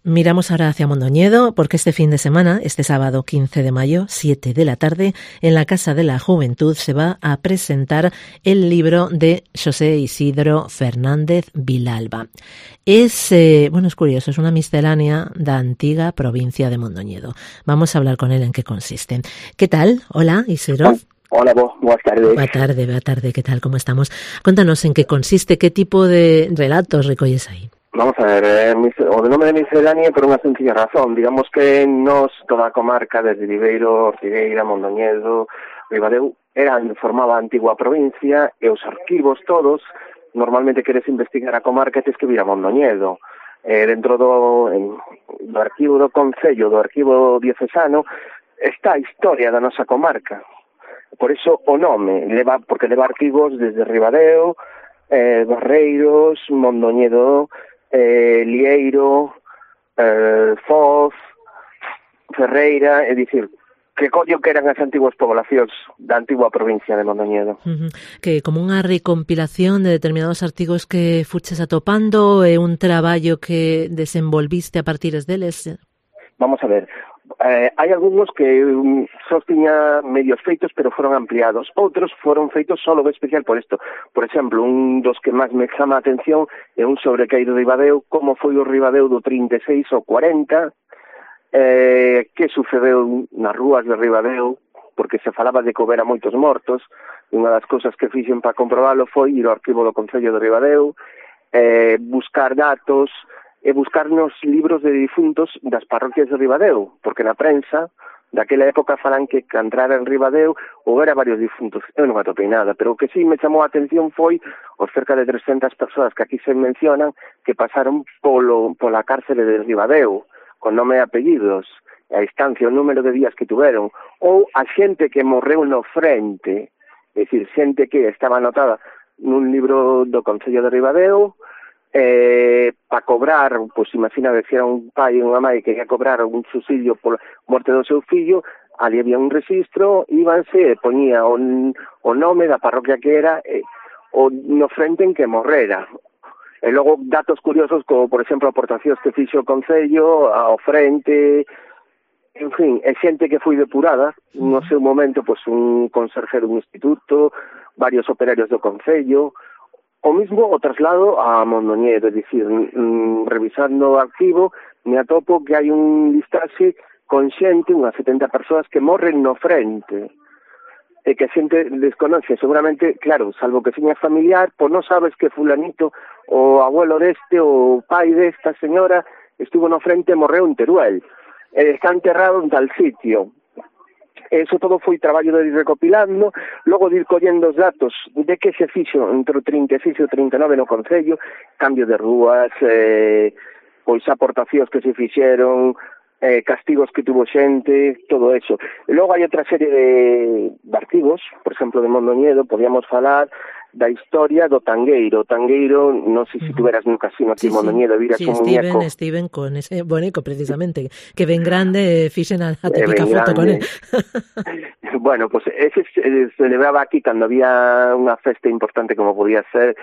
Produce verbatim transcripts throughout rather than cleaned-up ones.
Miramos ahora hacia Mondoñedo porque este fin de semana, este sábado quince de mayo, siete de la tarde, en la Casa de la Juventud se va a presentar el libro de José Isidro Fernández Vilalba. Es, eh, bueno, es curioso, es una miscelánea da antiga provincia de Mondoñedo. Vamos a hablar con él en qué consiste. ¿Qué tal? Hola, Isidro. Hola, vos, buenas tardes. Boa tarde, boa tarde, ¿qué tal? ¿Cómo estamos? Cuéntanos en qué consiste, qué tipo de relatos recolles aí. Vamos a ver, eh, mis, o de nome de miscelánea por unha sencilla razón. Digamos que nos, toda a comarca, desde Viveiro, Ortigueira, Mondoñedo, Ribadeu, eran, formaba a antigua provincia e os arquivos todos, normalmente queres investigar a comarca, tens que vir a Mondoñedo. Eh, dentro do, en, do arquivo do Concello, do arquivo diocesano, está a historia da nosa comarca. Por iso o nome, leva, porque leva arquivos desde Ribadeo, eh, Barreiros, Mondoñedo, eh, Lieiro, eh, Foz, Ferreira, é dicir, que collo que eran as antiguas poblacións da antigua provincia de Mondoñedo. Uh-huh. Que como unha recompilación de determinados artigos que fuches atopando e un traballo que desenvolviste a partir deles? Vamos a ver, eh, hai algúns que um, só tiña medios feitos pero foron ampliados, outros foron feitos solo de especial por isto. Por exemplo, un dos que máis me chama a atención é un sobre Caído de Ribadeo, como foi o Ribadeo do trinta e seis ao cuarenta, eh, que sucedeu nas rúas de Ribadeo, porque se falaba de que houbera moitos mortos. Unha das cousas que fixen para comprobalo foi ir ao arquivo do Concello de Ribadeo, eh, buscar datos e buscar nos libros de difuntos das parroquias de Ribadeo, porque na prensa daquela época falan que que entrara en Ribadeo houbera varios difuntos. Eu non atopei nada, pero o que sí me chamou a atención foi os cerca de trescentas persoas que aquí se mencionan que pasaron polo, pola cárcere de Ribadeo, con nome e apellidos, a distancia, o número de días que tuveron, ou a xente que morreu no frente, é dicir, xente que estaba anotada nun libro do Concello de Ribadeo, eh, para cobrar, pois imagina que era un pai e unha mãe que quería cobrar un subsidio por morte do seu fillo, ali había un registro, íbanse e poñía o, o nome da parroquia que era e, o no frente en que morrera. E logo datos curiosos como, por exemplo, aportacións que fixo o Concello ao frente, en fin, é xente que foi depurada no seu momento, pois un conserje dun instituto, varios operarios do Concello. O mismo o traslado a Mondoñedo, é dicir, mm, revisando o arquivo, me atopo que hai un listaxe con xente, unhas setenta persoas que morren no frente, e que a xente desconoce, seguramente, claro, salvo que seña familiar, pois non sabes que fulanito, o abuelo deste, o pai desta señora, estuvo no frente e morreu en Teruel, e está enterrado en tal sitio. Eso todo foi traballo de ir recopilando, logo de ir collendo os datos de que se fixo entre o trinta e seis e o trinta e nove no Concello, cambio de rúas, eh, pois aportacións que se fixeron, eh, castigos que tuvo xente, todo eso. E logo hai outra serie de, de artigos, por exemplo, de Mondoñedo, podíamos falar da historia do tangueiro. O tangueiro, non sei se tuveras nun casino aquí sí, en Mondoñedo, viras sí, un Steven, muñeco. Steven con ese boneco, precisamente, que ben grande, fixen a, a típica foto con él. Bueno, pues ese se celebraba aquí cando había unha festa importante como podía ser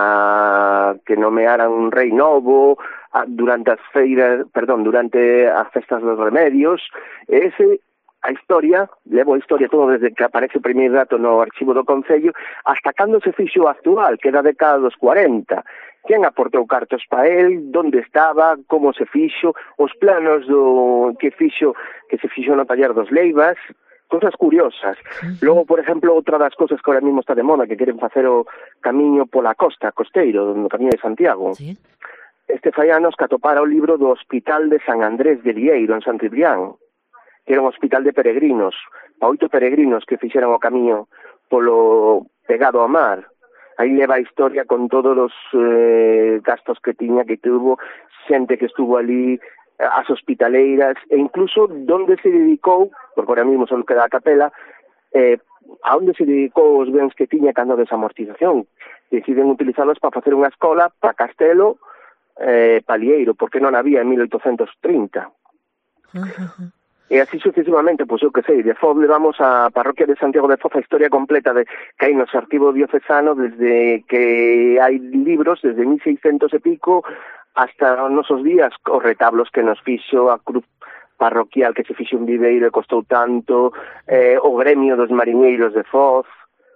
a que nomearan un rei novo, a, durante as feiras, perdón, durante as festas dos remedios. Ese a historia, levo a historia todo desde que aparece o primeiro dato no archivo do Concello hasta cando se fixo o actual, que era a década dos cuarenta. Quen aportou cartos para el, onde estaba, como se fixo, os planos do que fixo que se fixo no taller dos Leivas, cosas curiosas. Logo, por exemplo, outra das cosas que ahora mismo está de moda, que queren facer o camiño pola costa, costeiro, no camiño de Santiago. ¿Sí? Este fai anos que atopara o libro do Hospital de San Andrés de Lieiro, en Sant Cibrián, que era un hospital de peregrinos, para oito peregrinos que fixeron o camiño polo pegado ao mar. Aí leva a historia con todos os eh, gastos que tiña, que tuvo, xente que estuvo ali, as hospitaleiras, e incluso donde se dedicou, porque ahora mismo só queda a capela, eh, a onde se dedicou os bens que tiña cando a desamortización. Deciden utilizarlos para facer unha escola para Castelo, eh, Palieiro, porque non había en mil oitocentos trinta. Uh-huh. E así sucesivamente, pois eu que sei, de Foz levamos a parroquia de Santiago de Foz a historia completa de que hai nos arquivo diocesano desde que hai libros, desde mil seiscentos e pico hasta os nosos días os retablos que nos fixo a cruz parroquial que se fixo un viveiro e costou tanto, eh, o gremio dos mariñeiros de Foz.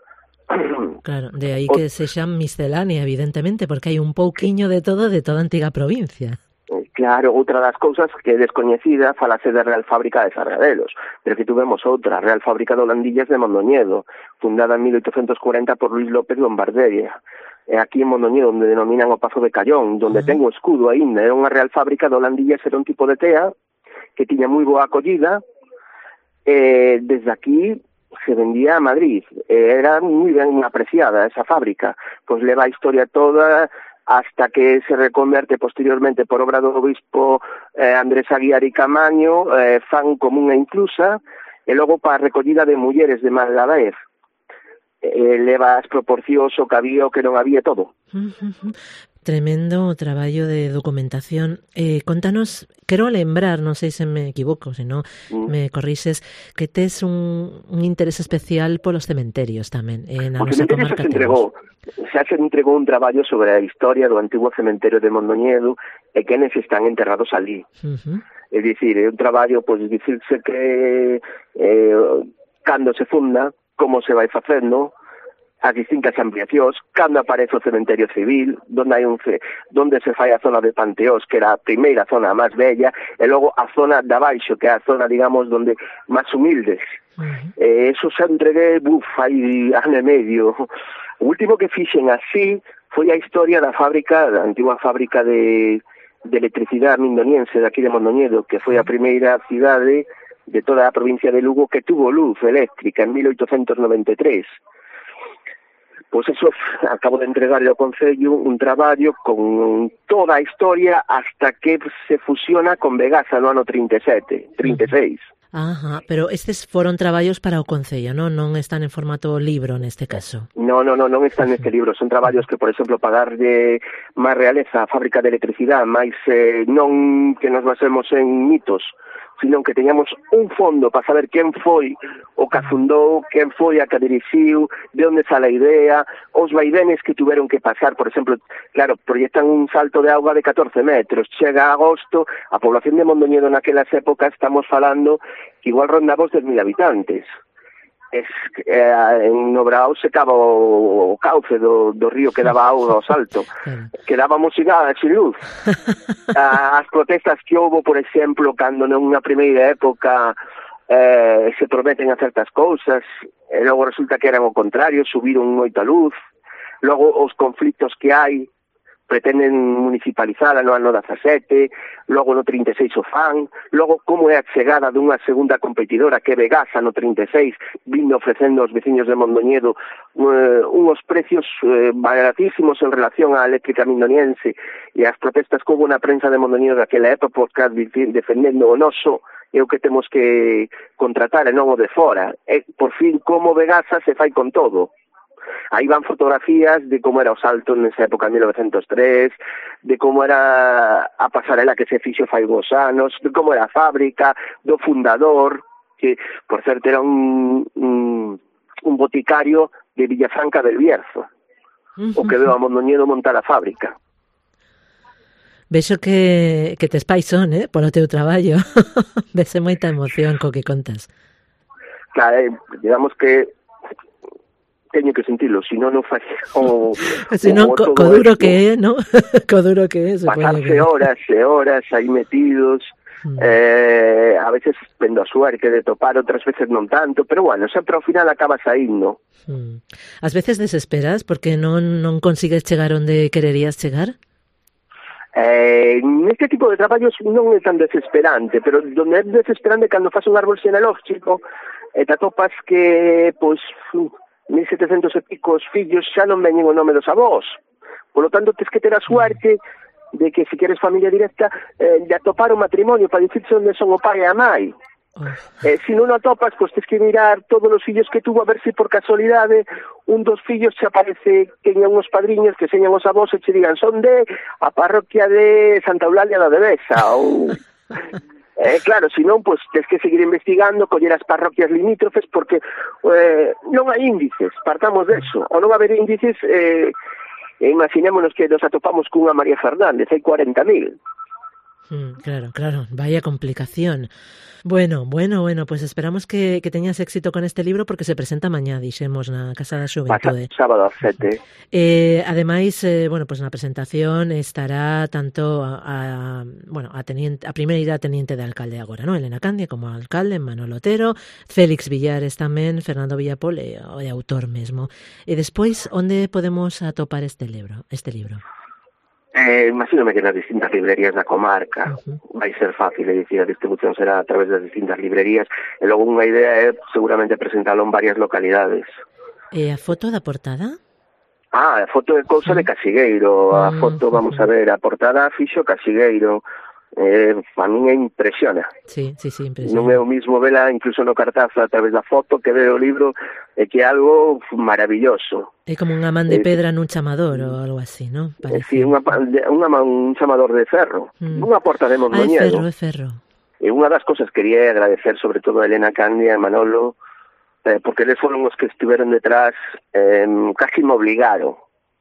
Claro, de aí que sexan miscelánea, evidentemente, porque hai un pouquiño de todo de toda a antiga provincia. Claro, outra das cousas que é descoñecida, falase da Real Fábrica de Sargadelos, pero que tuvemos outra, Real Fábrica de Holandillas de Mondoñedo, fundada en mil oitocentos cuarenta por Luis López Lombardella. É aquí en Mondoñedo, onde denominan o Pazo de Callón, donde uh-huh. ten o escudo aínda. Era unha Real Fábrica de Holandillas, era un tipo de tea que tiña moi boa acollida, e desde aquí se vendía a Madrid. E era moi ben apreciada esa fábrica, pois leva a historia toda hasta que se reconverte posteriormente por obra do obispo eh, Andrés Aguiar y Camaño, eh, fan como unha inclusa, e logo para a recollida de mulleres de Maladaez. Eh, leva as proporcións o que había o que non había todo. Uh-huh. Tremendo traballo de documentación. Eh, contanos, quero lembrar, non sei se me equivoco, se non mm. me corrixes, que tes un, un interés especial polos cementerios tamén. Eh, na o cementerio xa se entregou, xa se entregou un traballo sobre a historia do antigo cementerio de Mondoñedo e quenes están enterrados ali. Uh-huh. É dicir, é un traballo, pois, dicirse que eh, cando se funda, como se vai facendo, as distintas ampliacións, cando aparece o cementerio civil, donde hai un ce... donde se fai a zona de Panteós, que era a primeira zona máis bella, e logo a zona de abaixo, que é a zona, digamos, donde máis humildes. Uh-huh. E eso se entregué, buf, hai ano e medio. O último que fixen así foi a historia da fábrica, da antigua fábrica de, de electricidade mindoniense de aquí de Mondoñedo, que foi a primeira cidade de toda a provincia de Lugo que tuvo luz eléctrica en mil oitocentos noventa e tres. Pois eso, acabo de entregarle ao Concello un traballo con toda a historia hasta que se fusiona con Vegasa no ano trinta e sete, trinta e seis. Ajá, pero estes foron traballos para o Concello, non? Non están en formato libro neste caso. No, no, no, non están neste libro. Son traballos que, por exemplo, pagar de máis realeza a fábrica de electricidade, máis eh, non que nos basemos en mitos, sino que teñamos un fondo para saber quen foi o que fundou, quen foi a que dirixiu, de onde sale a idea, os vaivenes que tuveron que pasar. Por exemplo, claro, proyectan un salto de auga de catorce metros, chega a agosto, a población de Mondoñedo naquelas épocas estamos falando que igual rondaba os dez mil habitantes. Es, eh, en Nobrao se cava o, o cauce do, do río que daba auga ao salto. Quedábamos sin nada, sin luz. As protestas que houve, por exemplo, cando nunha primeira época eh, se prometen a certas cousas, e logo resulta que eran o contrario, subiron moita luz. Logo os conflitos que hai, pretenden municipalizala no ano dezasete, logo no trinta e seis o fan, logo como é a chegada dunha segunda competidora que é Vegasa no trinta e seis, vindo ofrecendo aos veciños de Mondoñedo uh, unhos precios uh, baratísimos en relación á eléctrica mindoniense, e as protestas que houve na prensa de Mondoñedo daquela época defendendo o noso é o que temos que contratar e non o de fora. E, por fin, como Vegasa se fai con todo. Aí van fotografías de como era o salto nesa época, en mil novecientos tres, de como era a pasarela que se fixo fai dous anos, de como era a fábrica, do fundador, que, por certo, era un, un, un boticario de Villafranca del Bierzo, uh-huh. o que veo a Mondoñedo montar a fábrica. Vexo que, que tes paixón, eh, polo teu traballo. Vese moita emoción co que contas. Claro, eh, digamos que teño que sentirlo, si non non fai o, si non, co, co duro esto, que é, ¿no? Co duro que é, pasarse que... horas e horas aí metidos, mm. eh, a veces vendo a suerte de topar, outras veces non tanto, pero bueno, sempre ao final acaba saindo. Mm. As veces desesperas porque non, non consigues chegar onde quererías chegar? Eh, neste tipo de traballos non é tan desesperante, pero donde é desesperante cando faz un árbol xenealóxico e te atopas que, pois, mil setecentos e pico os fillos xa non veñen o nome dos avós. Por lo tanto, tens que ter a suerte de que, se queres familia directa, eh, de atopar o matrimonio para dicirse onde son o pai e a mãe. Eh, se non o atopas, pois tens que mirar todos os fillos que tuvo a ver se por casualidade un dos fillos se aparece que teñan uns padriños que señan os avós e che digan son de a parroquia de Santa Eulalia da Devesa ou... Eh, claro, se non, pois, tens que seguir investigando, coller as parroquias limítrofes, porque eh, non hai índices, partamos deso. Ou non haber índices, eh, E imaginémonos que nos atopamos cunha María Fernández, hai cuarenta mil. Mm, claro, claro, vaya complicación. Bueno, bueno, bueno, pues esperamos que, que teñas éxito con este libro porque se presenta mañá, dixemos, na Casa da Xuventude. Sábado a sete. Eh, ademais, eh, bueno, pues na presentación estará tanto a, a bueno, a teniente, a primeira teniente de alcalde agora, ¿no? Elena Candia como alcalde, Manolo Otero, Félix Villares tamén, Fernando Villapol e o de autor mesmo. E despois, onde podemos atopar este libro, este libro? Eh, imagínome que nas distintas librerías da comarca uh-huh. vai ser fácil, é dicir, a distribución será a través das distintas librerías e logo unha idea é seguramente presentalo en varias localidades. E a foto da portada? Ah, a foto é cousa de Casigueiro, a uh-huh. foto, vamos a ver, a portada fixo Casigueiro. Eh, a min impresiona. Sí, sí, sí, impresiona. Non é o mismo vela incluso no cartaz a través da foto que ver o libro, é que é algo maravilloso. É como unha man de pedra nun chamador ou algo así, ¿no? Parece. Sí, unha, unha man, un chamador de ferro, mm. unha porta de Mondoñedo. Ah, é ferro, é ferro. E unha das cosas que quería agradecer sobre todo a Elena Candia e Manolo, eh, porque eles foron os que estiveron detrás, eh, casi me obligaron.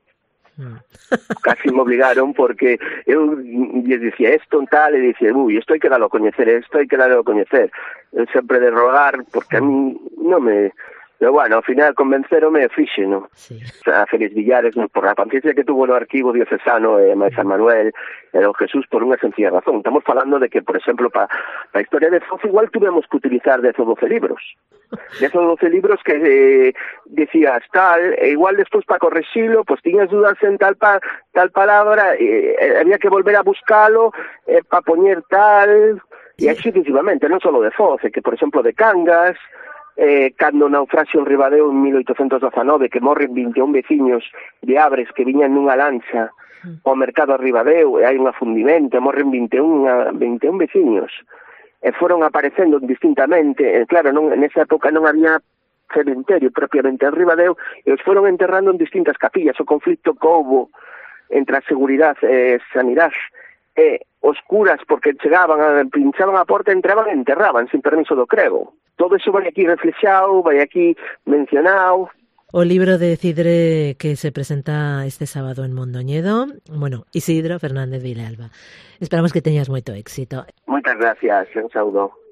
Casi me obligaron porque eu lles dicía esto en tal e dicía, ui, isto hai que darlo a coñecer, isto hai que darlo a coñecer. Eu sempre de rogar porque a mí non me... Pero bueno, ao final convencerome e fixe, ¿no? Sí. A Félix Villares, por la paciencia que tuvo no arquivo diocesano e eh, San Manuel e don Jesús por unha sencilla razón. Estamos falando de que, por exemplo, para a historia de Foz igual tuvemos que utilizar dez ou doce libros. dez ou doce libros que eh, decías tal, e igual despois para correxilo, pues tiñas dudas en tal pa, tal palabra, e eh, había que volver a buscalo eh, para poñer tal, e así sucesivamente, non só de Foz, que, por exemplo, de Cangas, eh, cando naufraxio en Ribadeo en mil oitocentos dezanove, que morren vinte e un veciños de Abres que viñan nunha lancha ao mercado a Ribadeo e hai un afundimento, morren vinte e un, vinte e un veciños e foron aparecendo distintamente, e claro, non, nesa época non había cementerio propiamente en Ribadeo e os foron enterrando en distintas capillas. O conflicto que houbo entre a seguridade e sanidade e os curas, porque chegaban, pinchaban a porta, entraban e enterraban sin permiso do crego. Todo eso vai aquí reflexado, vai aquí mencionado. O libro de Cidre que se presenta este sábado en Mondoñedo, bueno, Isidro Fernández Vilalba. Esperamos que teñas moito éxito. Moitas gracias, un saúdo.